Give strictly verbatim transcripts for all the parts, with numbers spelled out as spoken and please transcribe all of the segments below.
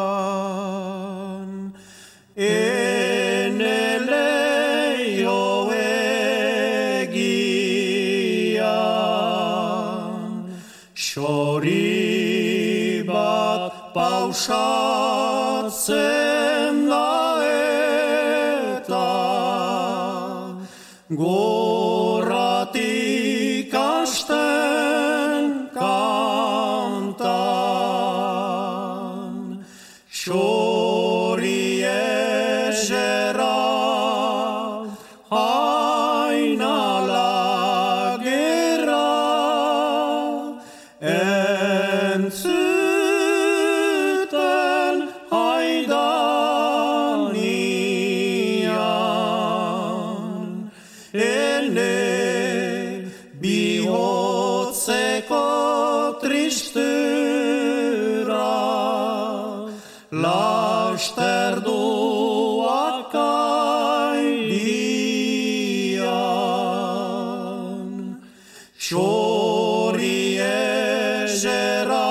ene leio egian, xori bat pausatzen da eta gorratik hasten kantan. Xori esera hainala gera entzuten haidanian. Ene bihotzeko tristura lasterduak aidian. Xori ezera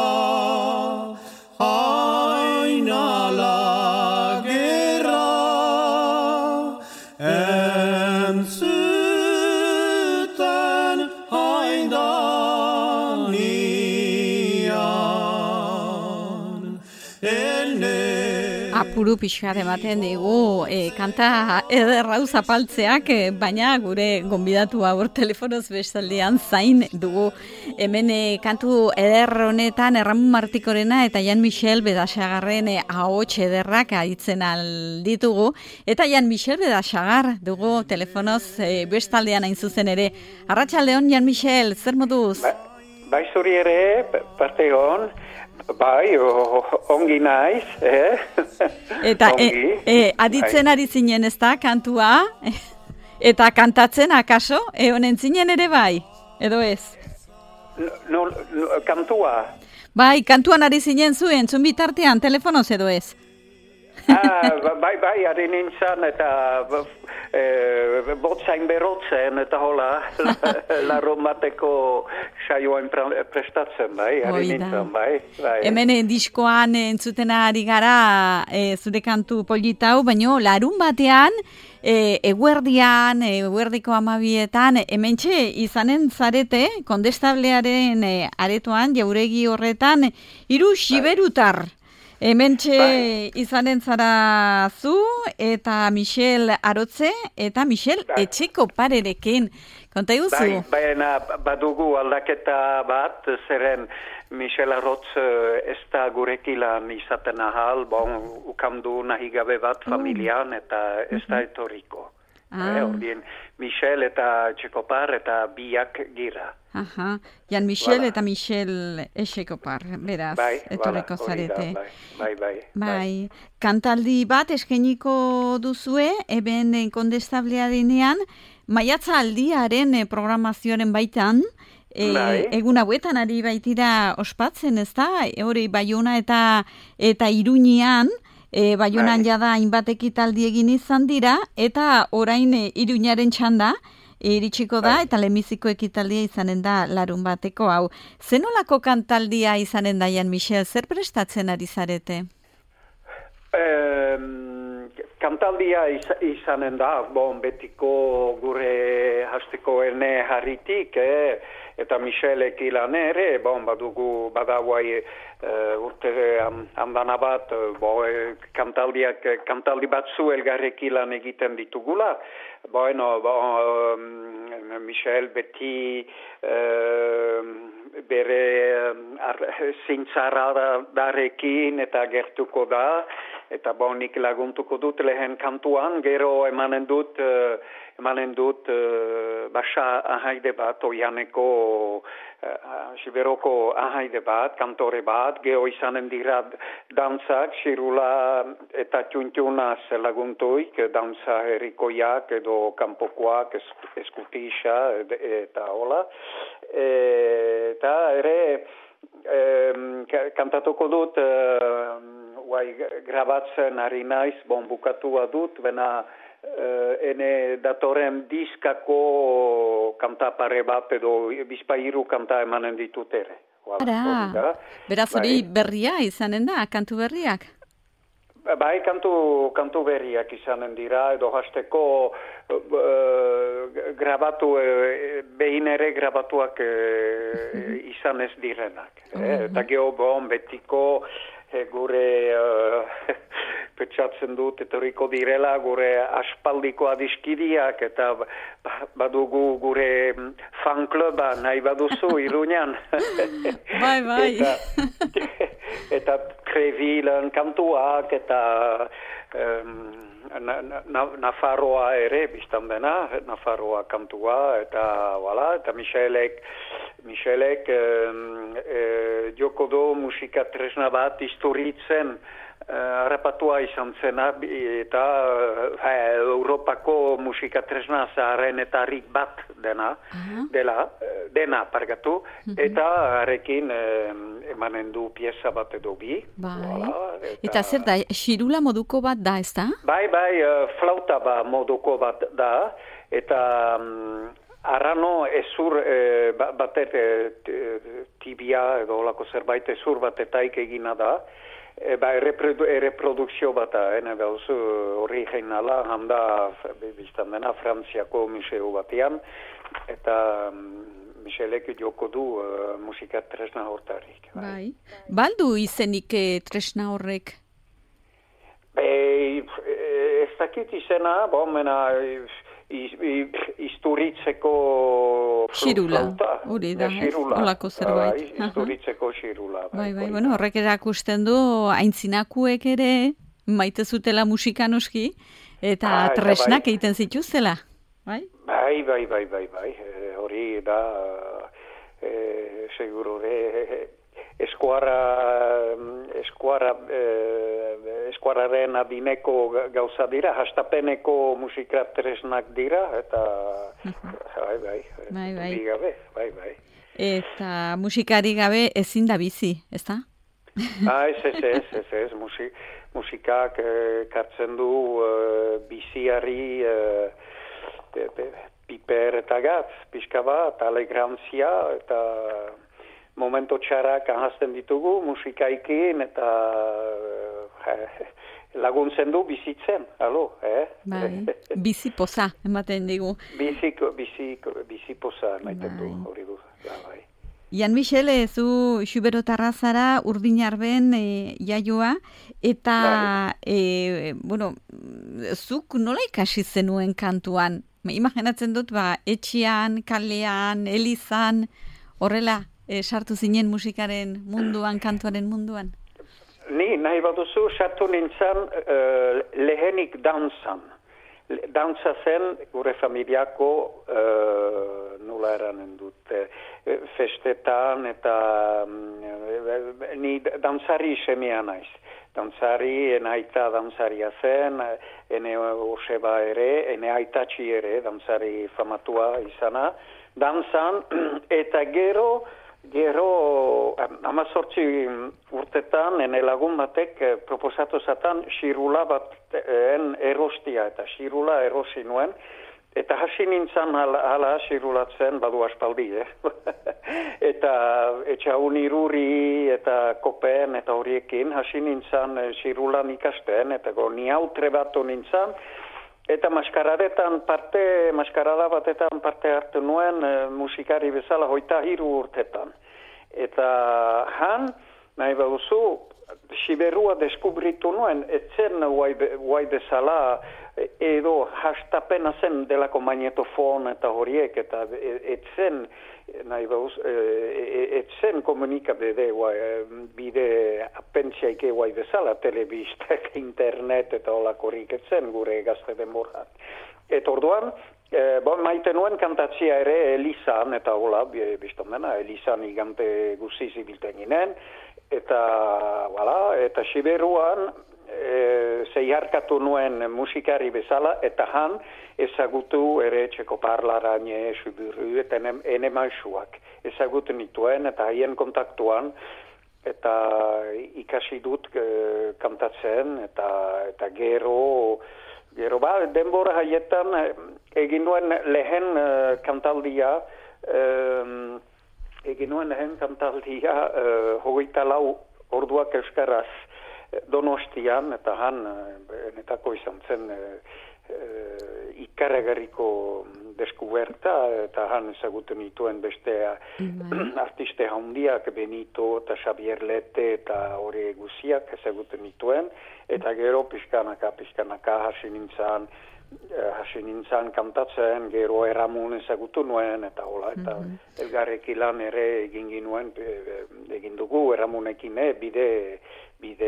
hainala gera entzuten haidanian. Ene Apuru pixkat ematen digu e, kanta ederrau zapaltzeak, e, baina gure gonbidatu hor telefonoz bestaldean zain dugu. Hemen e, kantu eder honetan Erramun Martikorena eta Jan Michel Bedasagarren e, ahots ederrak aditzen alditugu. Eta Jan Michel Bedasagar dugu telefonoz e, bestaldean hain zuzen ere. Arratsaldeon, Jan Michel, zer moduz? Ba, bai zuri ere, parte hon. Bai, o, ongi naiz, eh? Eta e, e, aditzen ari zinen ez da, kantua? Eta kantatzen akaso? E, honen zinen ere bai, edo ez? No, no, kantua? Bai, kantuan ari zinen zuen, zun bitartean, telefonoz edo ez? Ah, bai, bai, ari nintzen eta e, botzain berotzen eta hola, larun bateko saioen prestatzen, bai, ari nintzen, bai, bai. Hemen e, diskoan entzuten ari gara e, zure kantu politau, baino larun batean, e, eguerdian, eguerdiko amabietan, hementxe izanen zarete, kondestablearen e, aretoan, jauregi horretan, hiru xiberutar. Hementxe bai. Izanen zara zu eta Michel Arotze eta Michel bai. Etxeko parerekin. Konta iguzu? Bai, baina badugu aldaketa bat, zeren Michel Arotze ez da gurekilan izaten ahal, bon, ukandu nahi gabe bat familian eta ez da etoriko. Ah. Eh, ordien, Michel eta Etxekopar eta biak gira. Aha, Jan Michel voilà. Eta Michel Etxekopar, beraz, bai, etorreko voilà, zarete. Da, bai, bai, bai, bai. Kantaldi bat eskeniko duzue, eben kondestablearenean, maiatza aldiaren programazioaren baitan, e, bai. Egun hauetan ari baitira ospatzen, ez da? Hori Baiona eta, eta Iruñean, E, Baionan bai. Jada hainbat ekitaldi egin izan dira, eta orain e, Iruñaren txanda e, iritsiko da, bai. Eta lehenbiziko ekitaldia izanen da larun bateko hau. Zenolako kantaldia izanen da, Jan Michel, zer prestatzen ari zarete? Um, kantaldia iz, izanen da, bon, betiko gure hasteko ene harritik, eh? Eta Michelek ilan ere, bon, badugu badauai uh, urte handana bat, bo, kantaldiak, kantaldi batzu elgarrek ilan egiten ditugula. Bueno, bo, um, Michel beti uh, bere ar, zintzara darekin eta gertuko da, eta bo, nik laguntuko dut lehen kantuan, gero emanen dut... Uh, emanen dut uh, basa ahaide bat, oianeko uh, siberoko ahaide bat, kantore bat, geho izanen dira dantzak, xirula eta txuntxunaz laguntuik, dantza herrikoiak edo kanpokoak, eskutisa eta hola. E, eta ere um, kantatuko dut, uh, guai, grabatzen ari naiz, bon bukatua dut, bena Uh, ene datorren diskako kanta pare bat edo bizpairu kanta emanen ditut ere. Ara, beraz hori bai. Berria izanen da, kantu berriak? Bai, kantu, kantu berriak izanen dira, edo hasteko uh, grabatu, uh, behin ere grabatuak uh, izan ez direnak. Eh? Eta geho bon, betiko eh, gure uh, petxatzen dut, etoriko direla gure aspaldiko adiskidiak, eta badugu gure fankluba nahi baduzu Iruñan. Bai, bai. Eta, eta Trevilen kantuak, eta um, na, na, Nafarroa ere, biztan dena, Nafarroa kantua, eta, voilà, eta Michelek, Michelek um, e, joko do musika tresna bat isturitzen, Uh, harrapatua izan zena, eta uh, Europako musika tresna zaharrenetarrik bat dena, uh-huh. dela, uh, dena pargatu, uh-huh. eta harekin uh, emanen du pieza bat edo bi. Bai. Voilà, eta... eta zer da, xirula moduko bat da, ez da? Bai, bai, uh, flauta ba moduko bat da, eta... Um, Arrano ezur eh, batet eh, tibia edo olako zerbait ezur batetaik egina da. E, ba, erreprodu, erreprodukzio bat da, ene behuz originala, handa biztan dena Frantziako museo batean, eta um, Michelek joko du uh, musika tresna hortarik. Bai. Bai. Baldu izenik eh, tresna horrek? Be, ez dakit izena, bo, mena... Isturitzeko xirula, hori da, holako zerbait. Isturitzeko xirula. Bai, bai, bueno, horrek erakusten du aintzinakuek ere maite zutela musika noski, eta ah, tresnak bai. Egiten zituztela. Bai, bai, bai, bai, bai, bai. E, hori da, e, seguro, e, eskuara, eskuara, eh, eskuararen adineko gauza dira, hastapeneko musika tresnak dira, eta bai, bai, bai, bai. Gabe, bai, bai. Eta musikari gabe ezin da bizi, ez da? Ah, ez, ez, ez, ez, ez, Musi, musikak eh, kartzen du eh, biziari eh, piper eta gatz, pixka bat, alegrantzia, eta... Momento txarrak ahazten ditugu musikaikin, eta eh, laguntzen du bizitzen, alo, eh? Bai, bizi poza, ematen digu. Bizi, bizi, bizi poza, ematen du, hori du, bai. Jan Michele, zu Xuberotarra zara Urdinarben e, jaioa, eta, e, bueno, zuk nola ikasi zenuen kantuan? Imaginatzen dut, ba, etxean, kalean, elizan, horrela? E, sartu zinen musikaren munduan, kantuaren munduan? Ni, nahi baduzu, sartu nintzen uh, lehenik dantzan. Dantza zen gure familiako, uh, nola eranen dut, uh, festetan, eta uh, ni dantzari semea naiz. Dantzari, ene aita dantzaria zen, ene oseba ere, ene aitatxi ere, dantzari famatua izana. Dantzan, eta gero, Gero, amazortzi urtetan, ene lagun batek proposatu zatan xirula bat en erostia, eta xirula erosi nuen, eta hasi nintzen hala, hala xirulatzen badu aspaldi, eh? Eta etxaun iruri eta kopen eta horiekin hasi nintzen xirulan ikasten, eta go ni hautre batu nintzen, eta maskaradetan parte, maskarada batetan parte hartu nuen e, musikari bezala hoita hiru urtetan. Eta han, nahi baduzu, Siberua deskubritu nuen, etzen guai bezala edo hastapena zen delako magnetofon eta horiek, eta etzen, nahi bauz, etzen komunikabide bide apentziaike guai bezala, telebistak, internet eta olakorik etzen gure gazte denboran. Eta orduan, e, bon, maite nuen kantatzia ere Elizan, eta hola, bizton dena, Elizan igante guziz ibilten ginen, eta, voilà, eta Siberuan e, zeiharkatu nuen musikari bezala, eta han ezagutu ere txeko parlaraine, Xuburu, eta ene, ene maisuak. Ezagutu nituen, eta haien kontaktuan, eta ikasi dut e, kantatzen, eta, eta gero... Gero ba, denbora haietan egin nuen lehen uh, kantaldia, um, egin nuen lehen kantaldia uh, hogeita lau orduak euskaraz Donostian, eta han, benetako izan zen e, e, ikaragarriko deskuberta, eta han ezaguten dituen beste mm. artiste handiak, Benito eta Xavier Lete eta hori guziak ezaguten dituen, eta gero pixkanaka, pixkanaka hasi nintzen, hasi nintzen kantatzen, gero Eramun ezagutu nuen, eta hola, eta mm-hmm. elgarrekin lan ere egin ginuen, egin dugu Eramunekin, bide, bide,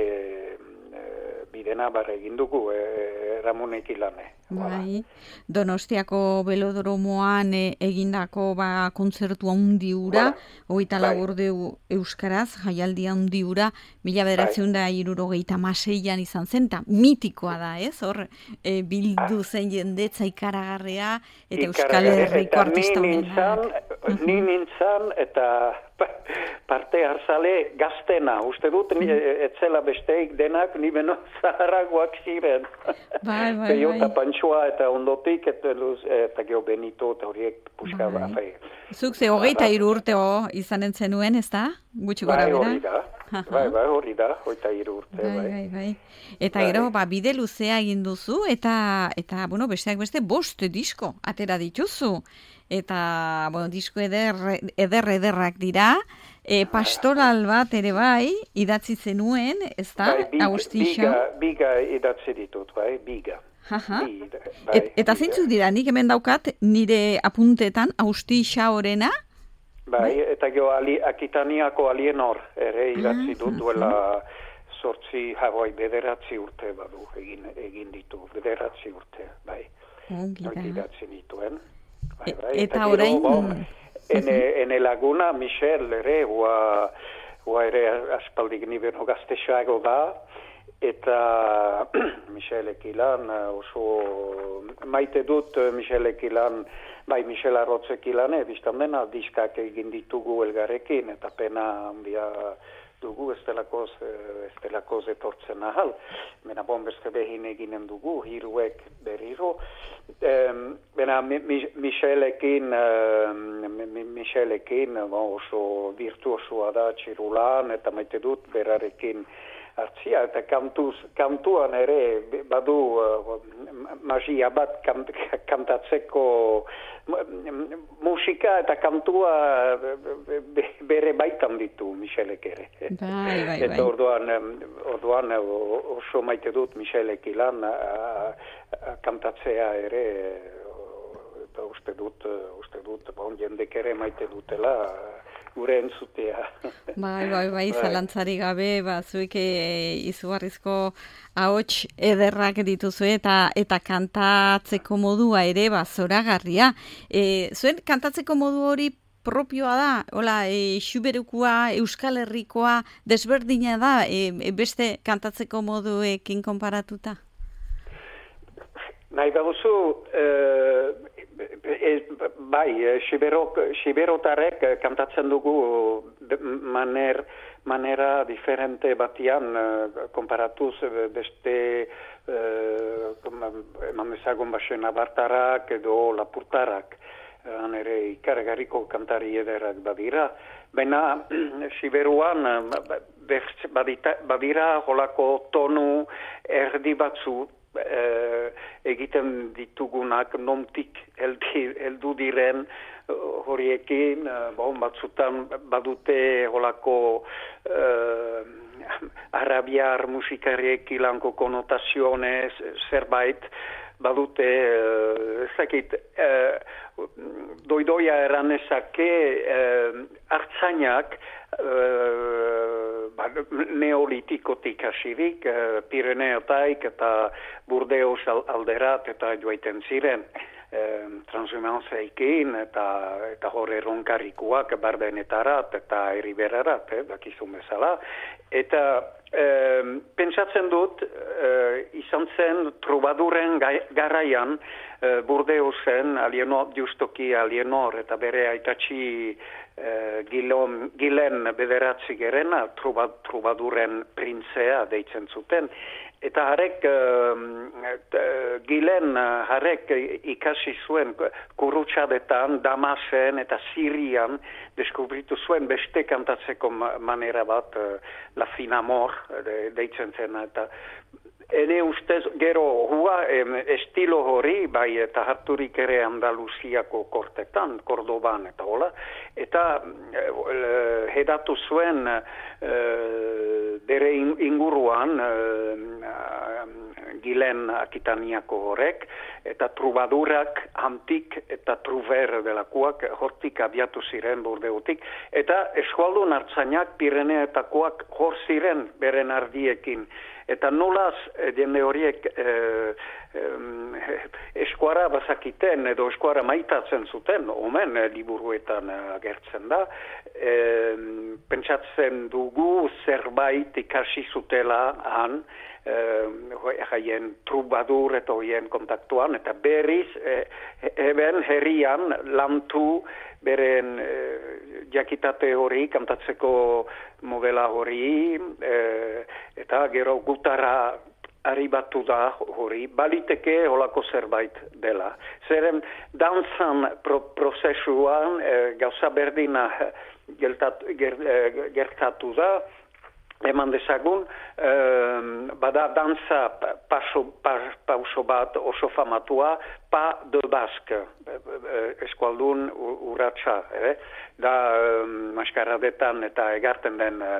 bide nabar egin dugu Eramunekin lan. Bai, Donostiako Belodromoan e, egindako ba, kontzertu handi ura, hogeita bai. Laborde euskaraz, jaialdi handi ura, mila bederatziehun da hirurogeita hamaseian izan zen, eta mitikoa da, ez? Hor, e, bildu zen jendetza ikaragarrea, eta Euskal Herriko artista honenak. Ni nintzen, eta parte hartzale gaztena, uste dut, ni, etzela besteik denak, ni beno zaharagoak ziren. Bai, bai, bai. Eta ondotik, eta, eta geho Benito, eta horiek puska bai. Ba. Zuk ze hogeita hiru urte izanen zenuen, ez da? Gutxi gora bera? Bai, hori da. Bai, bai, hori da, hogeita hiru urte. Bai, bai, bai. Eta bai. Gero, ba, bide luzea egin duzu, eta, eta bueno, besteak beste, bost disko atera dituzu. Eta, bueno, disko eder, eder ederrak dira. E, pastoral bat ere bai, idatzi zenuen, ez da? Bai, biga, biga, biga idatzi ditut, bai, biga. Bi, bai, Et, eta zeintzuk dira, nik hemen daukat nire apuntetan Austi Xaorena? Bai, eta geho ali, Akitaniako Alienor ere idatzi dut duela sortzi, Hawaii bederatzi urte badu, egin, egin ditu, bederatzi urte, bai. Hori idatzi dituen. Bai, bai. Eta, eta orain... Bon, ene, ene laguna, Michel ere, hua, hua ere aspaldik nibeno gaztexago da, eta Michelekin lan oso maite dut Michelekin lan, bai Michel Arrotzekin lan, biztan dena diskak egin ditugu elgarrekin, eta pena handia dugu ez delakoz, ez delakoz etortzen ahal. Bena bon beste behin eginen dugu, hiruek berriro. Um, bena Michelekin, um, Michelekin oso virtuosoa da txirulan, eta maite dut berarekin hartzia, eta kantuz, kantuan ere badu uh, magia bat kant, kantatzeko musika eta kantua bere baitan ditu Michelek ere. Bai, bai, bai. Eta orduan, orduan oso maite dut Michelek ilan kantatzea ere, eta uste dut, uste dut, bon, jendek ere maite dutela, gure entzutea. Bai, bai, bai, zalantzari gabe, ba, zuek e, izugarrizko ahots ederrak dituzu eta eta kantatzeko modua ere, ba, zoragarria. E, zuen kantatzeko modu hori propioa da, hola, e, xuberukua, Euskal Herrikoa, desberdina da, e, beste kantatzeko moduekin konparatuta? Nahi baduzu, e, e, bai, xiberotarek kantatzen dugu maner, manera diferente batian, konparatuz beste eman dezagon basen abartarak edo lapurtarak, han ere ikaragarriko kantari ederak badira, baina xiberuan badira holako tonu erdi batzu, Uh, egiten ditugunak nomtik heldu diren uh, horiekin, uh, bon, batzutan badute holako uh, arabiar musikariek ilanko konotazionez zerbait, badute uh, ezakit uh, doidoia eranezake uh, hartzainak Uh, ba, neolitikotik hasirik, uh, Pireneotaik eta Burdeos alderat eta joaiten ziren uh, transhumanzeikin eta, eta horre ronkarikuak bardenetarat eta eriberarat, eh, dakizun bezala. Eta uh, pentsatzen dut, uh, izan zen trubaduren garaian, uh, Burdeosen, Alienor, justoki Alienor eta bere aitatxi uh, Gilon, Gilen bederatzi gerena, truba, trubaduren printzea deitzen zuten. Eta harek, uh, Gilen harek ikasi zuen Kurutxadetan, Damasen eta Sirian deskubritu zuen beste kantatzeko manera bat, uh, La Finamor de, deitzen zen. Eta ene ustez, gero hua em, estilo hori, bai eta harturik ere Andaluziako kortetan, Kordoban eta hola, eta uh, hedatu zuen uh, bere inguruan uh, Gilen Akitaniako horrek, eta trubadurak antik eta truver delakoak hortik abiatu ziren Bordeutik, eta eskualdun hartzainak Pireneetakoak hor ziren beren ardiekin. Eta nolaz jende horiek eh, eh, eskuara bazakiten edo eskuara maitatzen zuten, omen eh, liburuetan agertzen da, eh, pentsatzen dugu zerbait ikasi zutela han, jaien trubadur eta hoien kontaktuan, eta berriz eh, eben herrian lantu beren eh, jakitate hori, kantatzeko modela hori, eh, eta gero gutara arribatu da hori, baliteke holako zerbait dela. Zeren dantzan pro prozesuan eh, gauza berdina gertatu, ger, eh, gertatu da, eman dezagun, eh, bada danza paso, pa, pauso bat oso famatua, pa de Basque, eskualdun urratsa, eh? da um, maskaradetan eta egarten den uh,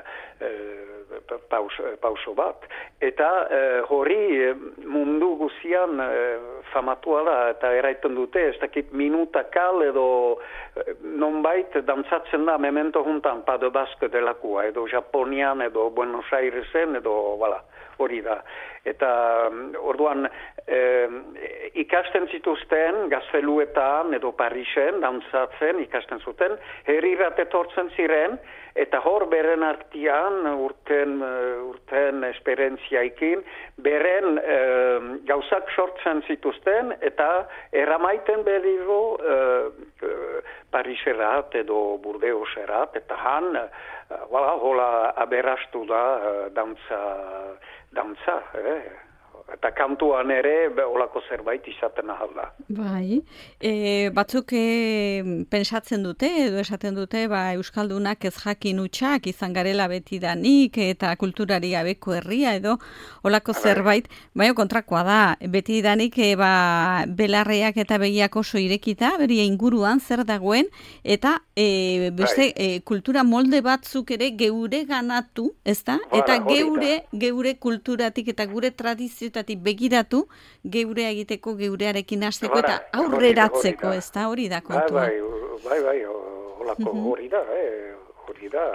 paus, pauso bat. Eta uh, hori mundu guzian uh, famatua da, eta eraiten dute, ez dakit minutakal edo uh, nonbait dantzatzen da memento juntan pa de Basque delakua, edo Japonian, edo Buenos Airesen, edo bala, hori da. Eta um, orduan eh, ikasten zituzten gazteluetan edo Parisen dantzatzen ikasten zuten, herrirat etortzen ziren, eta hor beren artian urten, urten esperientziaikin, beren eh, gauzak sortzen zituzten, eta eramaiten berriro eh, Pariserat edo Burdeoserat, eta han, eh, wala, hola aberastu da eh, dantza, dantza, eh? Eta kantuan ere olako zerbait izaten ahal da. Bai, e, batzuk e, pensatzen dute edo esaten dute ba, Euskaldunak ez jakin hutsak izan garela betidanik eta kulturari gabeko herria edo olako zerbait, baina kontrakoa da, betidanik e, ba, belarreak eta begiak oso irekita, beria inguruan zer dagoen, eta e, beste e, kultura molde batzuk ere geure ganatu, ezta? Eta geure, geure kulturatik eta gure tradizio begiratu, geure egiteko, geurearekin hasteko eta aurreratzeko, ez da, hori da kontua. Bai, bai, bai, holako hori da, hori da,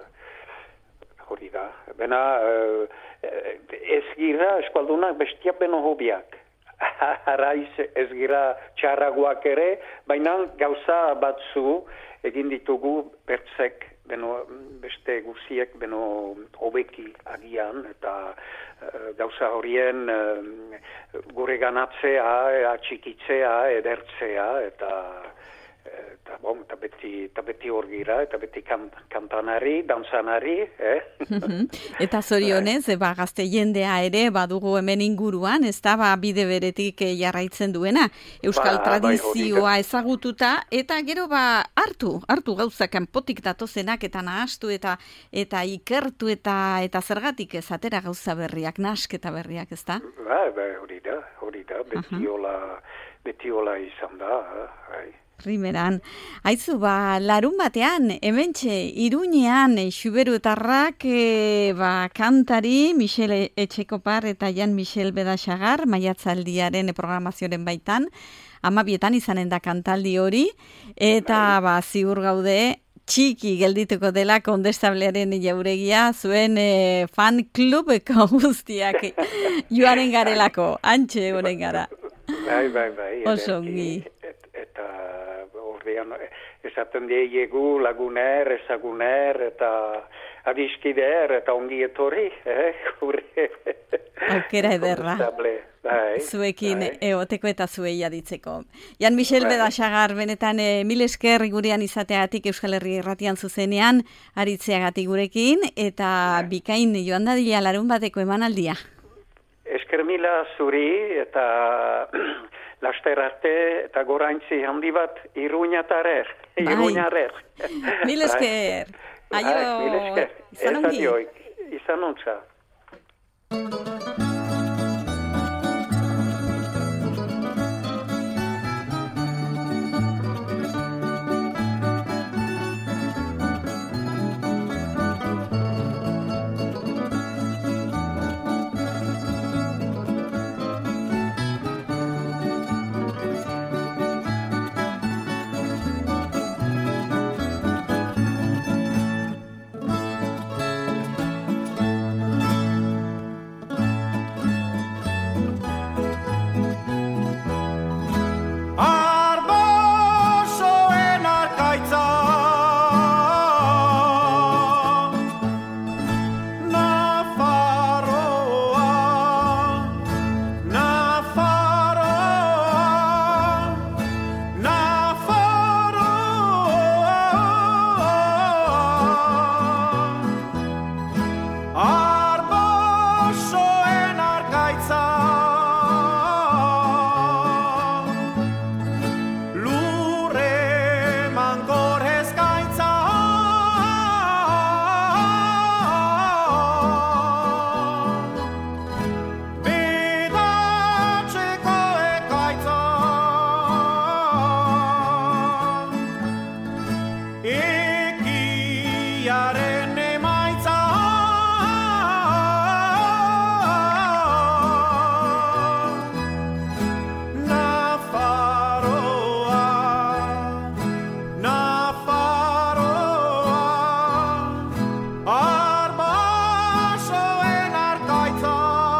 hori da. Bena, ez gira eskualdunak bestia beno hobiak. Araiz ez gira txarragoak ere, baina gauza batzu egin ditugu bertzek, beno, beste guziek beno hobeki agian, eta uh, gauza horien uh, gure ganatzea, atxikitzea, edertzea, eta eta bon, eta beti, eta beti hor gira, eta beti kan, kantanari, dantzanari, eh? Eta zorionez, ba, gazte jendea ere, badugu hemen inguruan, ez da, ba, bide beretik jarraitzen duena, euskal ba, tradizioa bai, ezagututa, eta gero, ba, hartu, hartu gauzak kanpotik datozenak, eta nahastu, eta eta ikertu, eta eta zergatik ez, atera gauza berriak, nahasketa berriak, ez da? Ba, ba, hori da, hori da, beti hola, beti hola izan da, bai. Rimeran. Aizu, ba, larun batean, hementxe, Iruñean, Xuberutarrak, e, ba, kantari, Michel Etxekopar eta Jan Michel Bedaxagar, maiatzaldiaren programazioaren baitan, amabietan izanen da kantaldi hori, eta, ba, ziur gaude, txiki geldituko dela kondestablearen jauregia, zuen e, fan klubeko guztiak joaren garelako, antxe honen gara. Bai, bai, bai. Osongi. Eta ordean esaten diegu laguner, ezaguner, eta adiskider, eta ongi etorri, eh? Aukera ederra. bai, zuekin bai. eoteko eta zuei aditzeko. Jan Michel Bai. Bedasagar, benetan e, mil esker gurean izateagatik Euskal Herri Irratian zuzenean aritzeagatik gurekin, eta Bai. bikain joan dadila larun bateko emanaldia. Esker mila zuri eta laster arte eta goraintzi handi bat Iruñatarer. Bai. Iruñarer. Mil esker. Bai, Aio, mil esker. izan Ez ongi. adioik, izan ontsa. Arbosoen arkaitza Nafarroa Nafarroa Nafarroa Arbosoen arkaitza Lurre mankor eskaintza Bedatzeko ekaitza Ekiaren emaitza Nafarroa Nafarroa Arbasoen arkaitza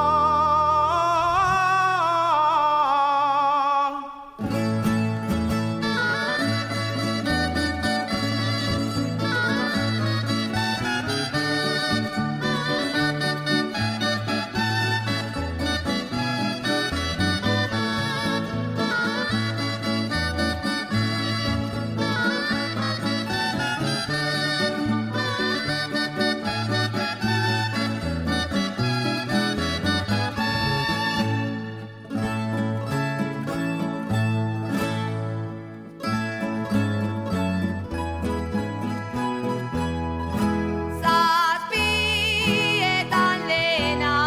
Zazpietan lehena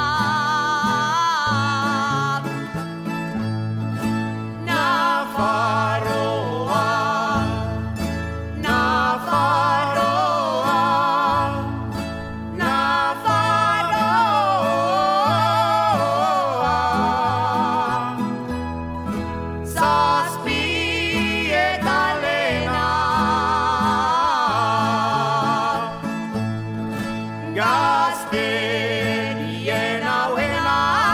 Nafarroa Nafarroa Nafarroa Zazpietan lehena Gazterien hauena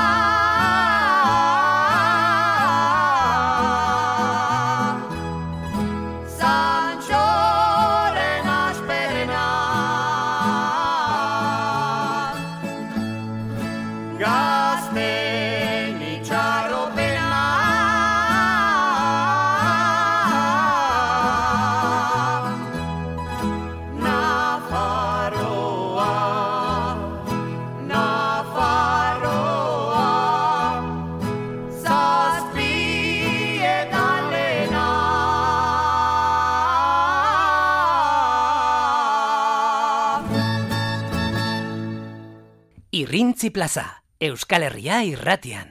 Santxoren asperena Gazten itxaropena Nafarroa Nafarroa Zazpietan lehena Irrintzi plaza, Euskal Herria irratian.